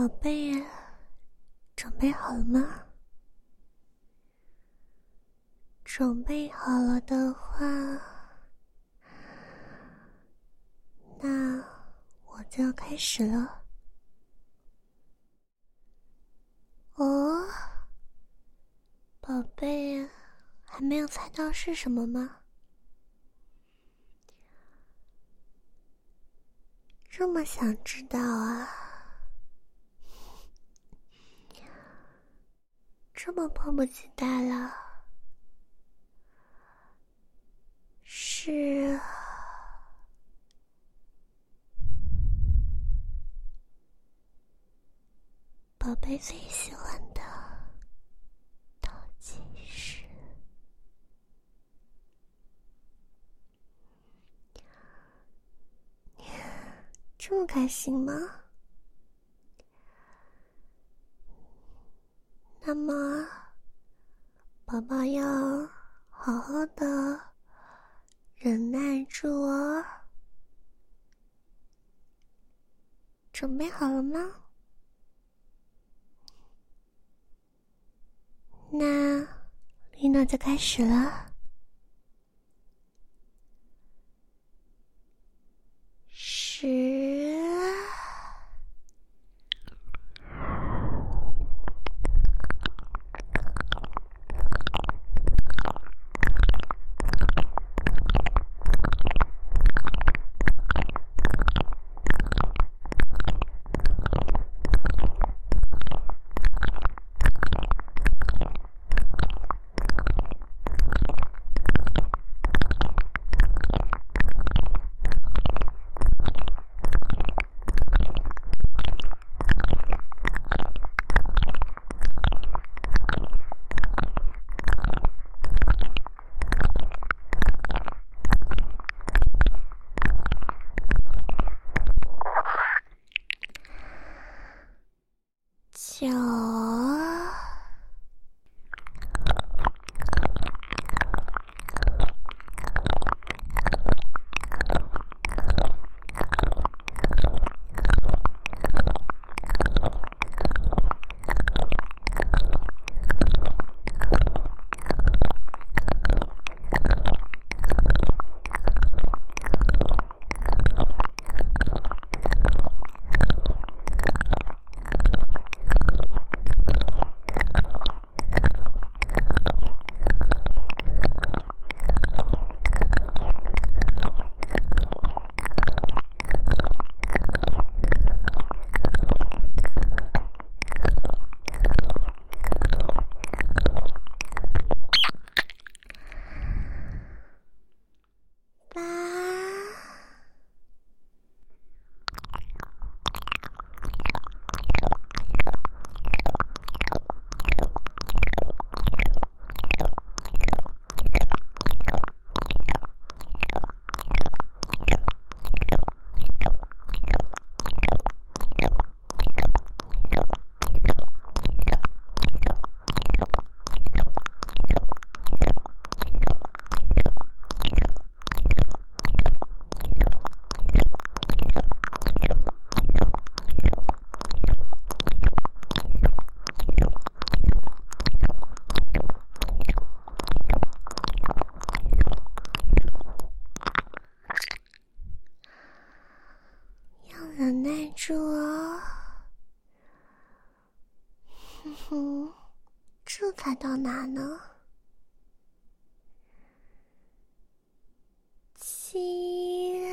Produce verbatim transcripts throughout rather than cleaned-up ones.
宝贝，准备好了吗？准备好了的话，那我就要开始了。哦，宝贝，还没有猜到是什么吗？这么想知道啊？这么迫不及待了？是宝贝最喜欢的倒计时。这么开心吗？那么宝宝要好好的忍耐住哦。准备好了吗？那丽娜就开始了。十九八要忍耐住哦。哼哼，这才到哪呢？七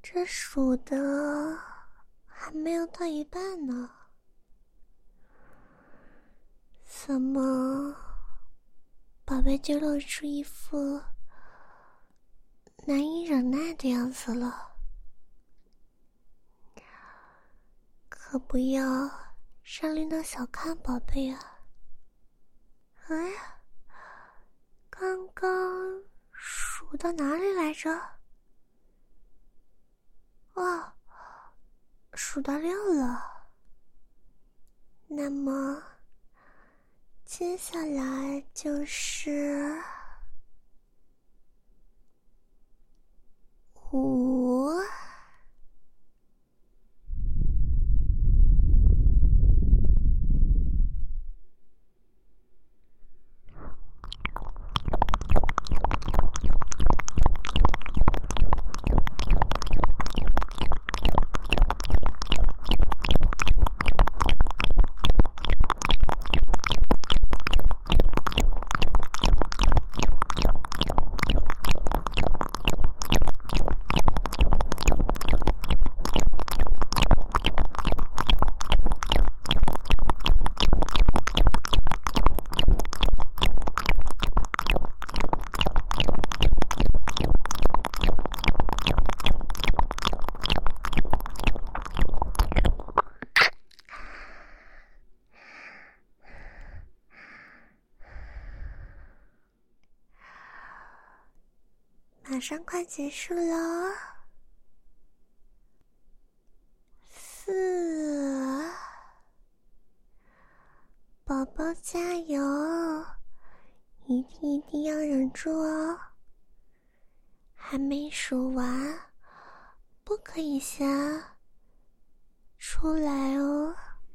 这数的还没有到一半呢，怎么宝贝就露出一副难以忍耐的样子了？可不要让领导小看宝贝啊！哎，刚刚数到哪里来着？哦，数到六了。那么接下来就是五。马上快结束了，四，宝宝加油，一定一定要忍住哦，还没数完，不可以先出来哦。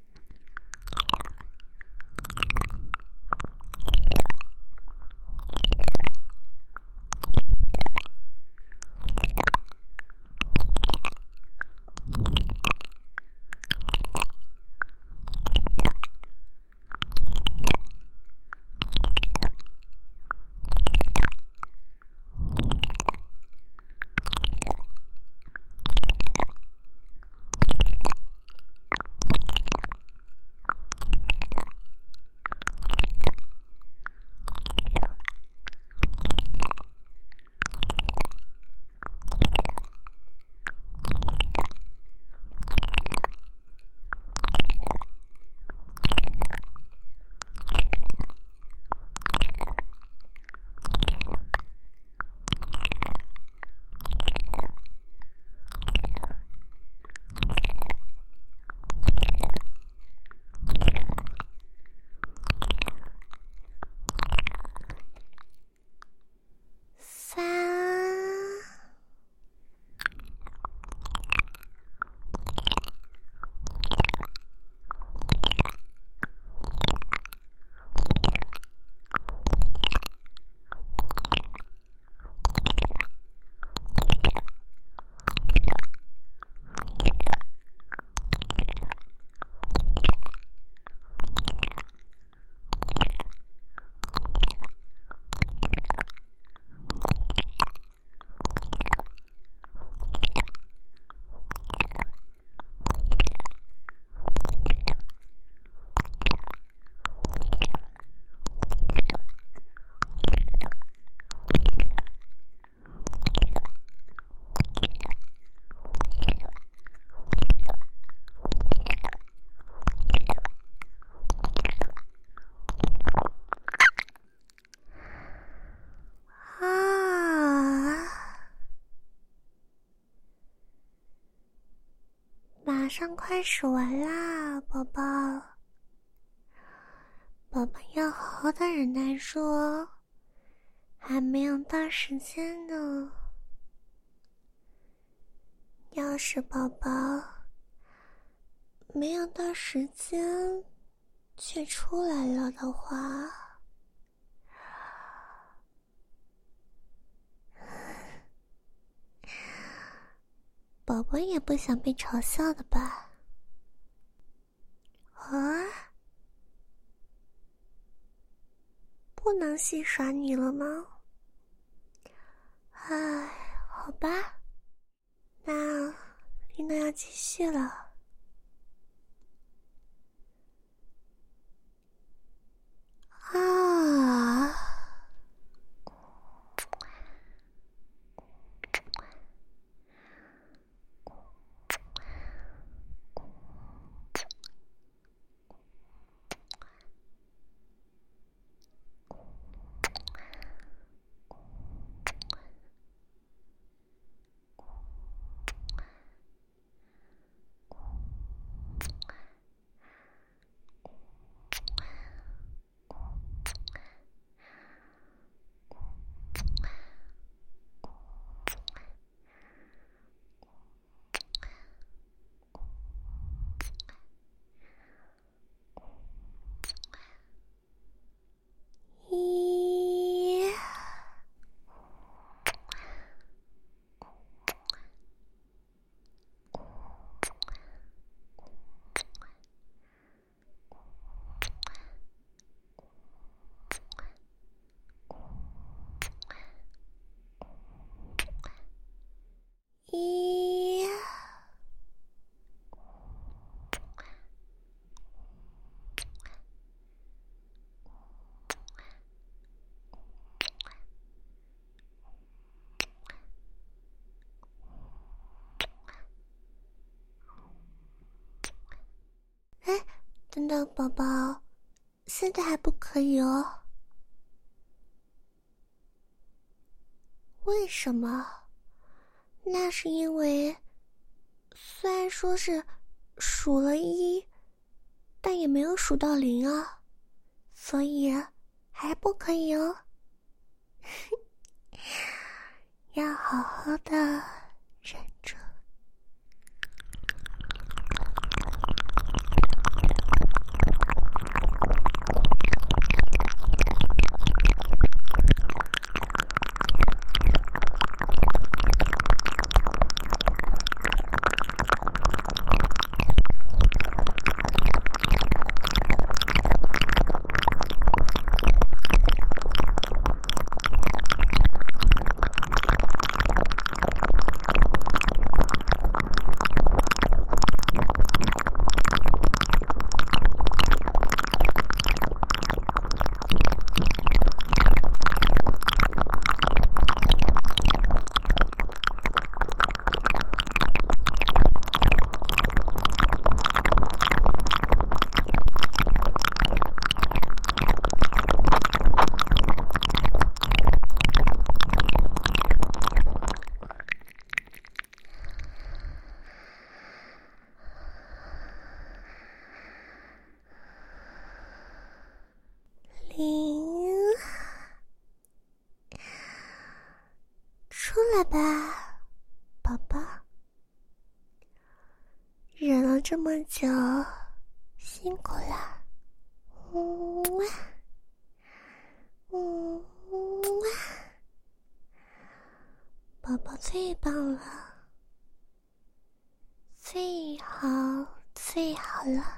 马上快数完啦，宝宝，宝宝要好好的忍耐住哦，还没有到时间呢。要是宝宝没有到时间却出来了的话，宝宝也不想被嘲笑的吧？啊？不能戏耍你了吗？唉，好吧，那运动要继续了。啊，一，一，哎，等等，宝宝，现在还不可以哦。为什么？那是因为虽然说是数了一，但也没有数到零啊，所以还不可以哦。要好好的忍着。零，出来吧，宝宝。忍了这么久，辛苦了。嗯嗯，宝宝最棒了，最好最好了。